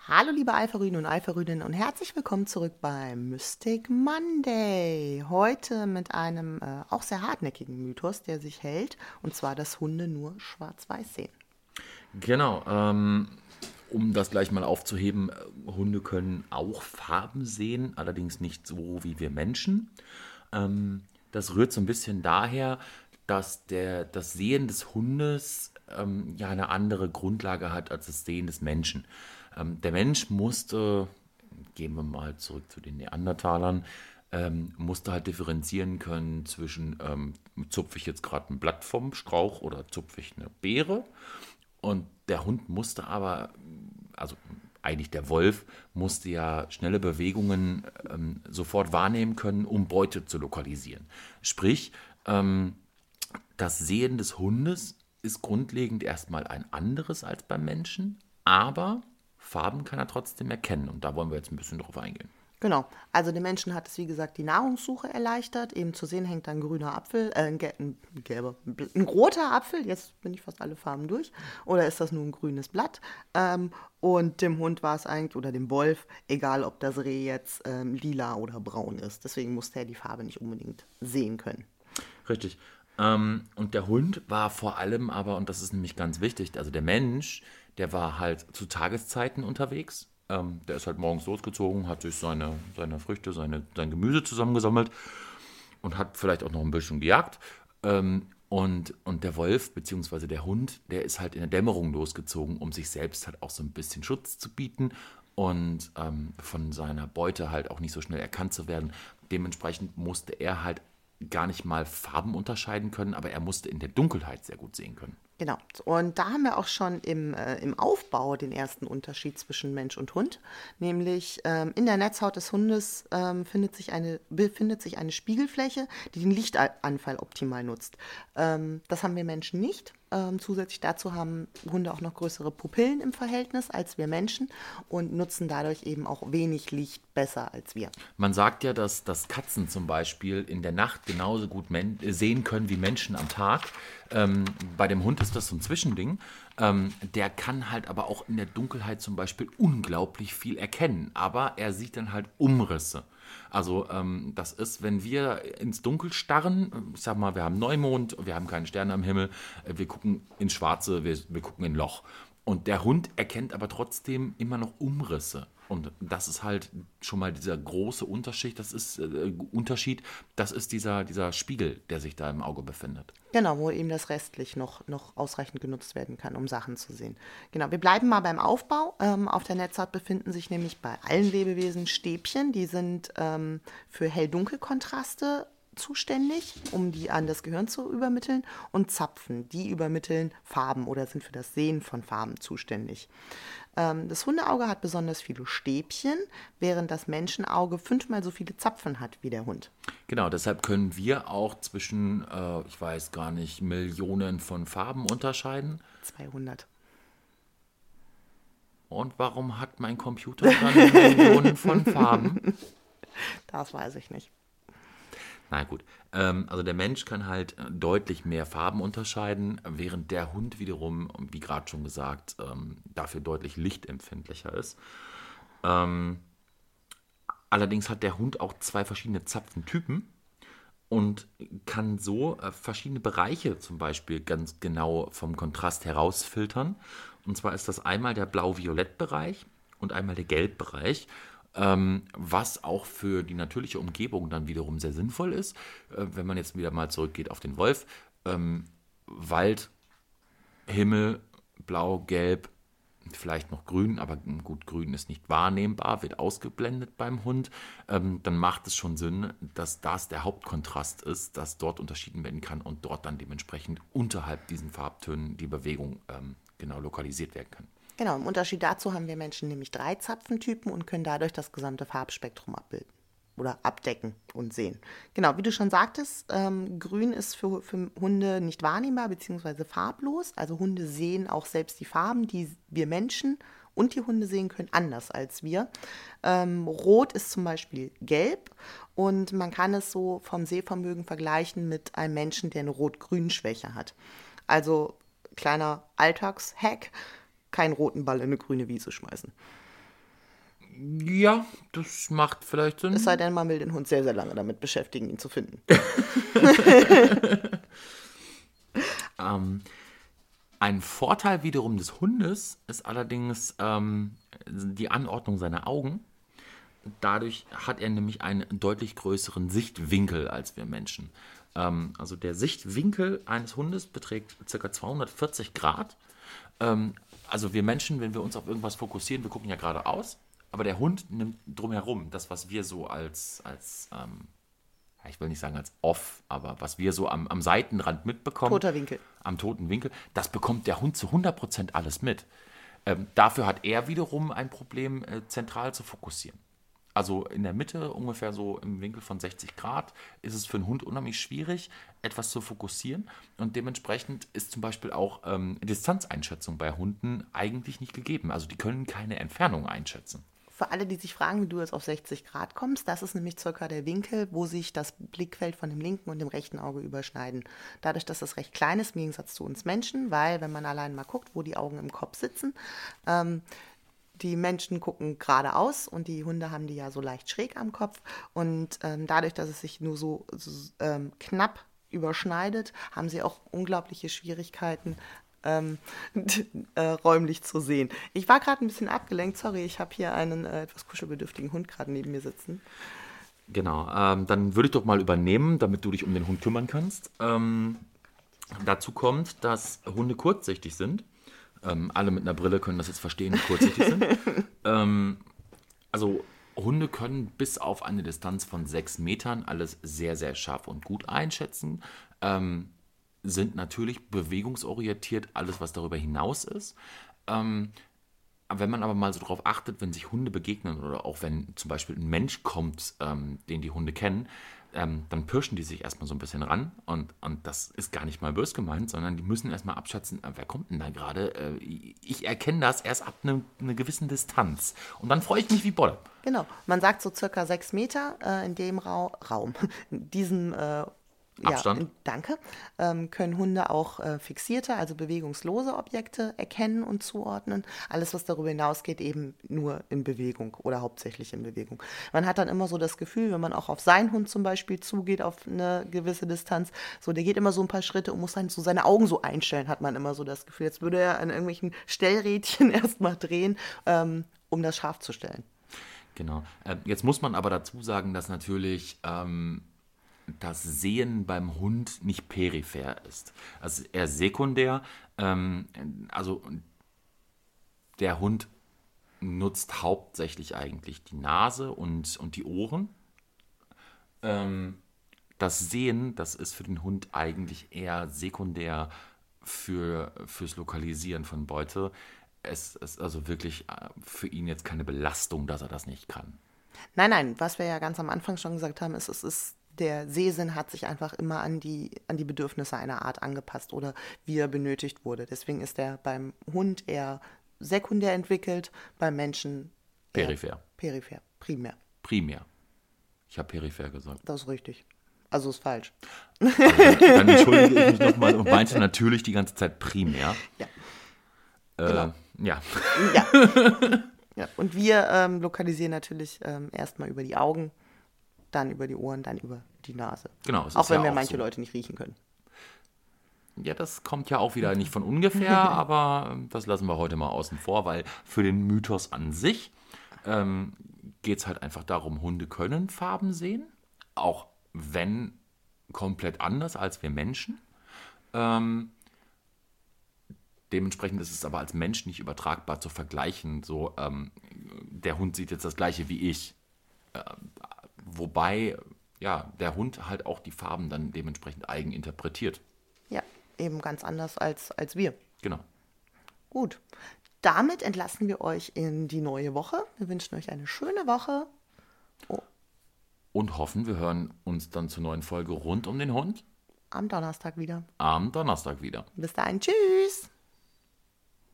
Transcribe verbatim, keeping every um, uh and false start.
Hallo liebe Alpha-Rüden und Alpha-Rüdinnen und herzlich willkommen zurück beim Mystic Monday. Heute mit einem äh, auch sehr hartnäckigen Mythos, der sich hält, und zwar, dass Hunde nur schwarz-weiß sehen. Genau, ähm, um das gleich mal aufzuheben, äh, Hunde können auch Farben sehen, allerdings nicht so wie wir Menschen. Ähm, das rührt so ein bisschen daher, dass der, das Sehen des Hundes ähm, ja eine andere Grundlage hat als das Sehen des Menschen. Ähm, der Mensch musste, gehen wir mal zurück zu den Neandertalern, ähm, musste halt differenzieren können zwischen, ähm, zupfe ich jetzt gerade ein Blatt vom Strauch oder zupfe ich eine Beere. Und der Hund musste aber, also eigentlich der Wolf, musste ja schnelle Bewegungen ähm, sofort wahrnehmen können, um Beute zu lokalisieren. Sprich, ähm, das Sehen des Hundes ist grundlegend erstmal ein anderes als beim Menschen, aber Farben kann er trotzdem erkennen. Und da wollen wir jetzt ein bisschen drauf eingehen. Genau, also den Menschen hat es wie gesagt die Nahrungssuche erleichtert. Eben zu sehen hängt da ein grüner Apfel, äh, ein, gel ein gelber, ein, bl- ein roter Apfel, jetzt bin ich fast alle Farben durch. Oder ist das nur ein grünes Blatt? Ähm, und dem Hund war es eigentlich, oder dem Wolf, egal ob das Reh jetzt ähm, lila oder braun ist. Deswegen musste er die Farbe nicht unbedingt sehen können. Richtig. Ähm, und der Hund war vor allem aber, und das ist nämlich ganz wichtig, also der Mensch, der war halt zu Tageszeiten unterwegs. Ähm, der ist halt morgens losgezogen, hat sich seine, seine Früchte, seine, sein Gemüse zusammengesammelt und hat vielleicht auch noch ein bisschen gejagt. Ähm, und, und der Wolf, beziehungsweise der Hund, der ist halt in der Dämmerung losgezogen, um sich selbst halt auch so ein bisschen Schutz zu bieten und ähm, von seiner Beute halt auch nicht so schnell erkannt zu werden. Dementsprechend musste er halt gar nicht mal Farben unterscheiden können, aber er musste in der Dunkelheit sehr gut sehen können. Genau. Und da haben wir auch schon im, äh, im Aufbau den ersten Unterschied zwischen Mensch und Hund. Nämlich ähm, in der Netzhaut des Hundes ähm, findet sich eine, befindet sich eine Spiegelfläche, die den Lichtanfall optimal nutzt. Ähm, das haben wir Menschen nicht. Ähm, zusätzlich dazu haben Hunde auch noch größere Pupillen im Verhältnis als wir Menschen und nutzen dadurch eben auch wenig Licht besser als wir. Man sagt ja, dass, dass Katzen zum Beispiel in der Nacht genauso gut men sehen können wie Menschen am Tag. Ähm, bei dem Hund ist das so ein Zwischending. Ähm, der kann halt aber auch in der Dunkelheit zum Beispiel unglaublich viel erkennen. Aber er sieht dann halt Umrisse. Also ähm, das ist, wenn wir ins Dunkel starren, ich sag mal, wir haben Neumond, wir haben keine Sterne am Himmel, äh, wir gucken ins Schwarze, wir, wir gucken in ein Loch. Und der Hund erkennt aber trotzdem immer noch Umrisse. Und das ist halt schon mal dieser große Unterschied, das ist äh, Unterschied, das ist dieser, dieser Spiegel, der sich da im Auge befindet. Genau, wo eben das restlich noch, noch ausreichend genutzt werden kann, um Sachen zu sehen. Genau, wir bleiben mal beim Aufbau. Ähm, auf der Netzhaut befinden sich nämlich bei allen Lebewesen Stäbchen, die sind ähm, für Hell-Dunkel-Kontraste zuständig, um die an das Gehirn zu übermitteln, und Zapfen, die übermitteln Farben oder sind für das Sehen von Farben zuständig. Ähm, das Hundeauge hat besonders viele Stäbchen, während das Menschenauge fünfmal so viele Zapfen hat wie der Hund. Genau, deshalb können wir auch zwischen, äh, ich weiß gar nicht, Millionen von Farben unterscheiden. zweihundert. Und warum hat mein Computer dann Millionen von Farben? Das weiß ich nicht. Na gut, ähm, also der Mensch kann halt äh, deutlich mehr Farben unterscheiden, während der Hund wiederum, wie gerade schon gesagt, ähm, dafür deutlich lichtempfindlicher ist. Ähm, allerdings hat der Hund auch zwei verschiedene Zapfentypen und kann so äh, verschiedene Bereiche zum Beispiel ganz genau vom Kontrast herausfiltern. Und zwar ist das einmal der Blau-Violett-Bereich und einmal der Gelb-Bereich, ähm, was auch für die natürliche Umgebung dann wiederum sehr sinnvoll ist. Äh, wenn man jetzt wieder mal zurückgeht auf den Wolf, ähm, Wald, Himmel, Blau, Gelb, vielleicht noch grün, aber gut, grün ist nicht wahrnehmbar, wird ausgeblendet beim Hund, ähm, dann macht es schon Sinn, dass das der Hauptkontrast ist, dass dort unterschieden werden kann und dort dann dementsprechend unterhalb diesen Farbtönen die Bewegung ähm, genau lokalisiert werden kann. Genau, im Unterschied dazu haben wir Menschen nämlich drei Zapfentypen und können dadurch das gesamte Farbspektrum abbilden oder abdecken und sehen. Genau, wie du schon sagtest, ähm, grün ist für, für Hunde nicht wahrnehmbar bzw. farblos. Also Hunde sehen auch selbst die Farben, die wir Menschen und die Hunde sehen können, anders als wir. Ähm, Rot ist zum Beispiel gelb und man kann es so vom Sehvermögen vergleichen mit einem Menschen, der eine Rot-Grün-Schwäche hat. Also kleiner Alltagshack, keinen roten Ball in eine grüne Wiese schmeißen. Ja, das macht vielleicht Sinn. Es sei denn, man will den Hund sehr, sehr lange damit beschäftigen, ihn zu finden. ähm, ein Vorteil wiederum des Hundes ist allerdings ähm, die Anordnung seiner Augen. Dadurch hat er nämlich einen deutlich größeren Sichtwinkel als wir Menschen. Ähm, also der Sichtwinkel eines Hundes beträgt ca. zweihundertvierzig Grad. Ähm, also wir Menschen, wenn wir uns auf irgendwas fokussieren, wir gucken ja geradeaus, aber der Hund nimmt drumherum das, was wir so als, als ähm, ich will nicht sagen als off, aber was wir so am, am Seitenrand mitbekommen. Toter Winkel. Am toten Winkel, das bekommt der Hund zu hundert Prozent alles mit. Ähm, dafür hat er wiederum ein Problem, äh, zentral zu fokussieren. Also in der Mitte, ungefähr so im Winkel von sechzig Grad, ist es für einen Hund unheimlich schwierig, etwas zu fokussieren. Und dementsprechend ist zum Beispiel auch ähm, Distanzeinschätzung bei Hunden eigentlich nicht gegeben. Also die können keine Entfernung einschätzen. Für alle, die sich fragen, wie du jetzt auf sechzig Grad kommst, das ist nämlich circa der Winkel, wo sich das Blickfeld von dem linken und dem rechten Auge überschneiden. Dadurch, dass das recht klein ist, im Gegensatz zu uns Menschen, weil, wenn man allein mal guckt, wo die Augen im Kopf sitzen, ähm, die Menschen gucken geradeaus und die Hunde haben die ja so leicht schräg am Kopf. Und ähm, dadurch, dass es sich nur so, so ähm, knapp überschneidet, haben sie auch unglaubliche Schwierigkeiten, ähm, äh, räumlich zu sehen. Ich war gerade ein bisschen abgelenkt, sorry, ich habe hier einen äh, etwas kuschelbedürftigen Hund gerade neben mir sitzen. Genau, ähm, dann würde ich doch mal übernehmen, damit du dich um den Hund kümmern kannst. Ähm, dazu kommt, dass Hunde kurzsichtig sind. Ähm, alle mit einer Brille können das jetzt verstehen, die kurzsichtig sind. ähm, also Hunde können bis auf eine Distanz von sechs Metern alles sehr, sehr scharf und gut einschätzen. Ähm, sind natürlich bewegungsorientiert, alles was darüber hinaus ist. Ähm, wenn man aber mal so drauf achtet, wenn sich Hunde begegnen oder auch wenn zum Beispiel ein Mensch kommt, ähm, den die Hunde kennen, ähm, dann pirschen die sich erstmal so ein bisschen ran und, und das ist gar nicht mal bös gemeint, sondern die müssen erstmal abschätzen, äh, wer kommt denn da gerade? Äh, ich erkenne das erst ab einer eine gewissen Distanz und dann freue ich mich wie Bolle. Genau, man sagt so circa sechs Meter äh, in dem Ra- Raum, in diesem äh, Abstand. Ja, in, danke, ähm, können Hunde auch äh, fixierte, also bewegungslose Objekte erkennen und zuordnen. Alles, was darüber hinausgeht, eben nur in Bewegung oder hauptsächlich in Bewegung. Man hat dann immer so das Gefühl, wenn man auch auf seinen Hund zum Beispiel zugeht, auf eine gewisse Distanz, so der geht immer so ein paar Schritte und muss dann so seine Augen so einstellen, hat man immer so das Gefühl. Jetzt würde er an irgendwelchen Stellrädchen erstmal drehen, ähm, um das scharf zu stellen. Genau. Äh, jetzt muss man aber dazu sagen, dass natürlich ähm, das Sehen beim Hund nicht peripher ist. Also eher sekundär. Ähm, also der Hund nutzt hauptsächlich eigentlich die Nase und, und die Ohren. Ähm, das Sehen, das ist für den Hund eigentlich eher sekundär für, fürs Lokalisieren von Beute. Es ist also wirklich für ihn jetzt keine Belastung, dass er das nicht kann. Nein, nein, was wir ja ganz am Anfang schon gesagt haben, ist, es ist, der Sehsinn hat sich einfach immer an die, an die Bedürfnisse einer Art angepasst oder wie er benötigt wurde. Deswegen ist er beim Hund eher sekundär entwickelt, beim Menschen peripher. Peripher, primär. Primär. Ich habe peripher gesagt. Das ist richtig. Also ist falsch. Also, dann entschuldige ich mich nochmal und meinte natürlich die ganze Zeit primär. Ja. Äh, Genau. Ja. Ja. Ja. Und wir ähm, lokalisieren natürlich ähm, erstmal über die Augen, dann über die Ohren, dann über die Nase. Genau. Es Auch ist wenn ja wir auch manche so. Leute nicht riechen können. Ja, das kommt ja auch wieder nicht von ungefähr, aber das lassen wir heute mal außen vor, weil für den Mythos an sich ähm, geht es halt einfach darum, Hunde können Farben sehen, auch wenn komplett anders als wir Menschen. Ähm, dementsprechend ist es aber als Mensch nicht übertragbar zu vergleichen, so ähm, der Hund sieht jetzt das gleiche wie ich. Äh, wobei ja, der Hund halt auch die Farben dann dementsprechend eigen interpretiert. Ja, eben ganz anders als, als wir. Genau. Gut, damit entlassen wir euch in die neue Woche. Wir wünschen euch eine schöne Woche. Oh, Und hoffen, wir hören uns dann zur neuen Folge rund um den Hund am Donnerstag wieder. am Donnerstag wieder. Bis dahin, tschüss.